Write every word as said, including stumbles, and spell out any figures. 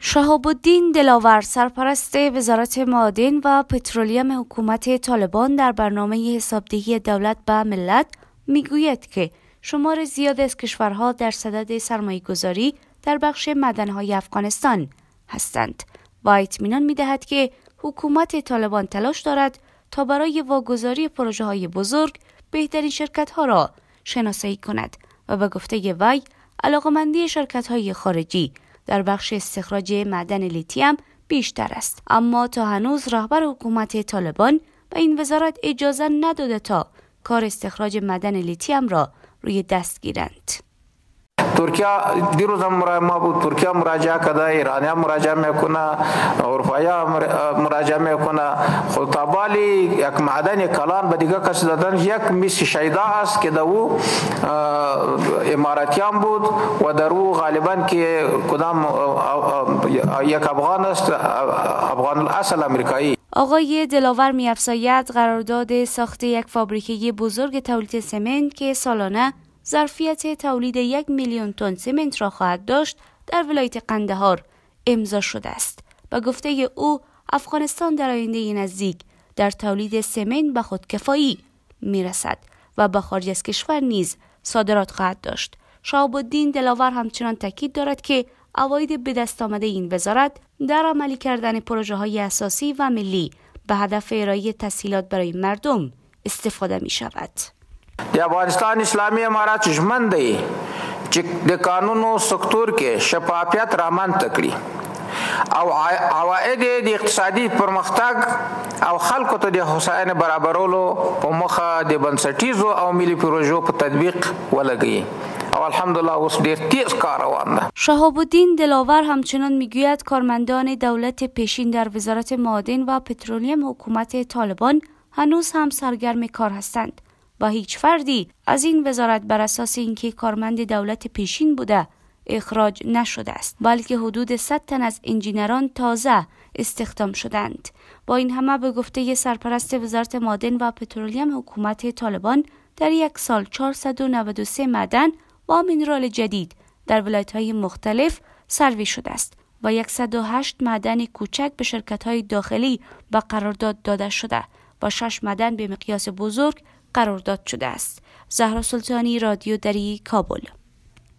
شهاب الدین دلاور، سرپرست وزارت معادن و پترولیم حکومت طالبان، در برنامه حسابدهی دولت به ملت میگوید که شمار زیاد از کشورها در صدد سرمایه‌گذاری در بخش معدن‌های افغانستان هستند و اطمینان می‌دهد که حکومت طالبان تلاش دارد تا برای واگذاری پروژه‌های بزرگ بهترین شرکت‌ها را شناسایی کند و به گفته وی علاقه‌مندی شرکت‌های خارجی در بخش استخراج معدن لیتیم بیشتر است، اما تا هنوز رهبر حکومت طالبان به این وزارت اجازه نداده تا کار استخراج معدن لیتیم را روی دست گیرند. ترکیه دیروز ما بود ترکیه مراجعه کرده، ایرانی مراجعه میکنه، اروپایی مراجعه میکنه. خود تابالی یک معدن کلان به دیگه کسی دادن. یک میس شیدا است که دو اماراتیان بود و در او غالبا که کدام یک افغان است، افغان الاصل امریکایی. آقای دلاور می‌افزاید قرارداد ساخت یک فابریکه بزرگ تولید سمنت که سالانه ظرفیت تولید یک میلیون تن سمنت را خواهد داشت در ولایت قندهار امضا شده است. به گفته او افغانستان در آینده نزدیک در تولید سمنت به خودکفایی میرسد و به خارج از کشور نیز صادرات خواهد داشت. شهاب الدین دلاور همچنان تاکید دارد که عواید به دست آمده این وزارت در عملی کردن پروژه های اساسی و ملی به هدف ارائه تسهیلات برای مردم استفاده می شود. د افغانستان اسلامي امارات ژمن دی چې د قانونو سکتور کې شفافیت رامنځته کړي او عواید د اقتصادي پرمختګ او خلکو ته د هوساینې برابرولو په مخه د بنسټیزو او ملي پروژو په تطبیق ولګي او الحمدلله اوس ډیر تیز کار روان ده. شهاب الدین دلاور همچنان میگوید کارمندان دولت پیشین در وزارت معادن و پترولیم حکومت طالبان هنوز هم سرگرم کار هستند و هیچ فردی از این وزارت بر اساس اینکه کارمند دولت پیشین بوده اخراج نشده است، بلکه حدود صد تن از انجینران تازه استخدام شدند. با این همه به گفته سرپرست وزارت معادن و پترولیم حکومت طالبان در یک سال چهارصد و نود و سه معدن و مینرال جدید در ولایت‌های مختلف سروی شده است و صد و هشت معدن کوچک به شرکت‌های داخلی به قرارداد داده شده و شش معدن به مقیاس بزرگ قرارداد شده است. زهرا سلطانی، رادیو دری، کابل.